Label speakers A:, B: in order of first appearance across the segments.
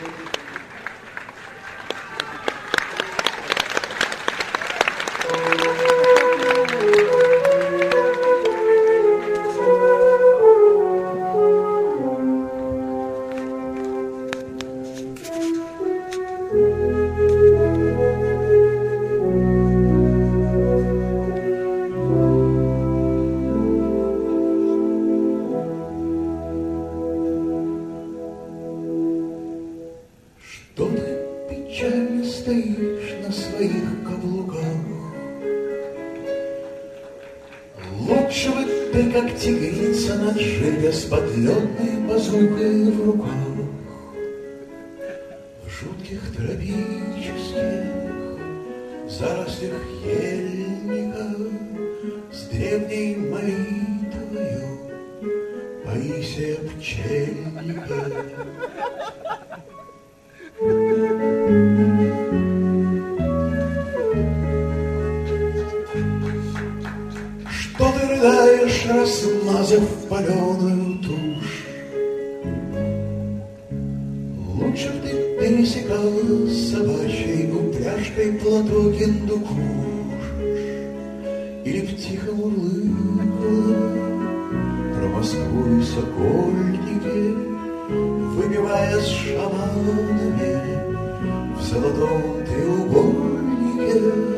A: Что ты печально стоишь на своих каблуках? Лучше бы ты, как тигрица на джипе с подлетной базукой в руках, в жутких тропических зарослях ельника с древней молитвою Паисия Пчельника. Что ты рыдаешь, размазав паленую тушь? Лучше б ты пересекала собачьей упряжкой платок индукуш, или б тихо мурлыкала про Москву и Сокольники, выпивая с шаманами в золотом треугольнике.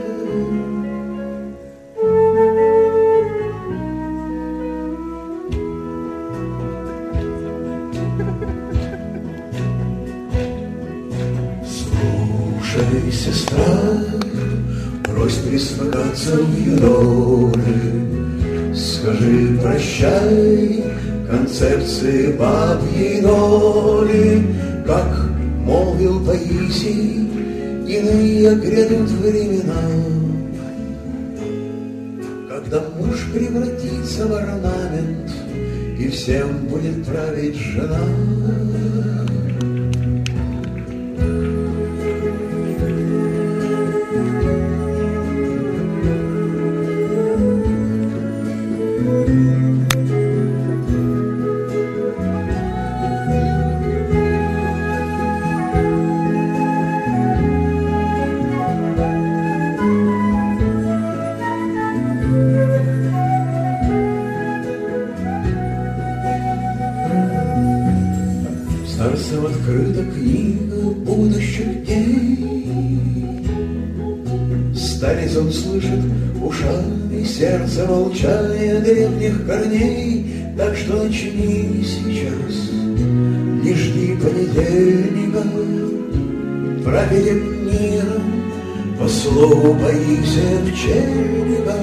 A: Слушай, сестра, брось присмыкаться в юдоле, скажи прощай концепции бабьей доли, как молвил Паисий, иные грядут времена, когда муж превратится в орнамент, и всем будет править жена. Старцам открыта книга будущих дней. Старец он слышит ушами сердце молчание древних корней. Так что начни сейчас, не жди понедельника, праведем миром по слову Паисия Пчельника.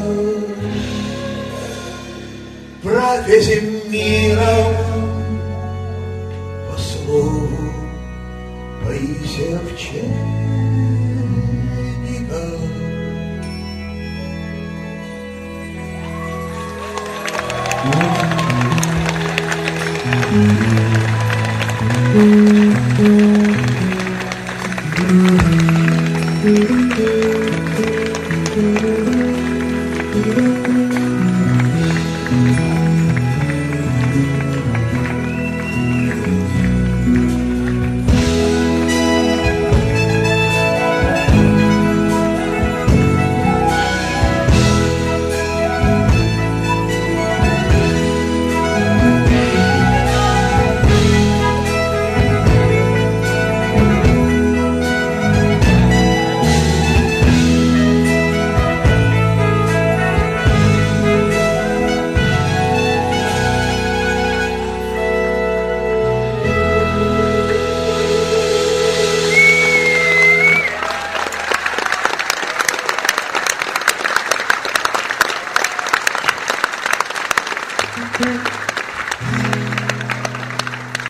A: Праведем миром Паисия Пчельника.
B: Thank you.